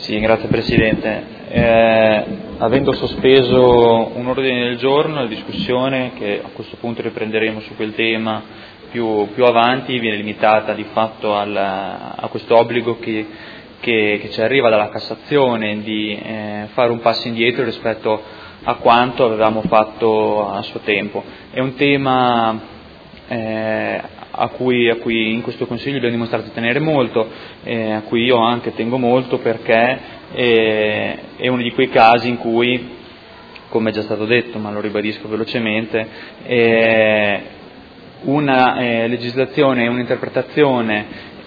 Sì, grazie Presidente. Avendo sospeso un ordine del giorno, la discussione, che a questo punto riprenderemo su quel tema più avanti, viene limitata di fatto a questo obbligo che ci arriva dalla Cassazione di fare un passo indietro rispetto a quanto avevamo fatto a suo tempo. È un tema a cui in questo Consiglio abbiamo dimostrato di tenere molto, a cui io anche tengo molto, perché è uno di quei casi in cui, come è già stato detto, ma lo ribadisco velocemente, una legislazione e un'interpretazione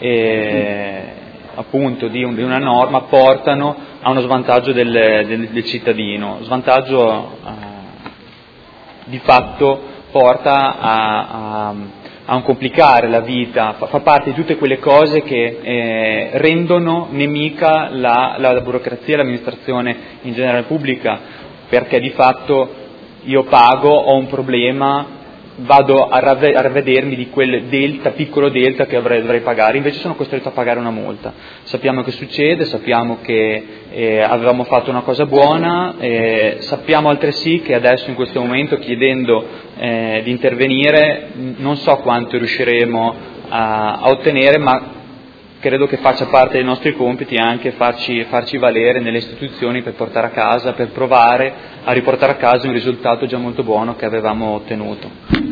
appunto di una norma portano a uno svantaggio del cittadino, svantaggio di fatto porta a un complicare la vita, fa parte di tutte quelle cose che rendono nemica la burocrazia e l'amministrazione in generale pubblica, perché di fatto io pago, ho un problema, vado a ravvedermi di quel piccolo delta che dovrei pagare, invece sono costretto a pagare una multa. Sappiamo che succede, sappiamo che avevamo fatto una cosa buona, sappiamo altresì che adesso in questo momento, chiedendo di intervenire, non so quanto riusciremo a ottenere, ma credo che faccia parte dei nostri compiti anche farci valere nelle istituzioni per provare a riportare a casa un risultato già molto buono che avevamo ottenuto.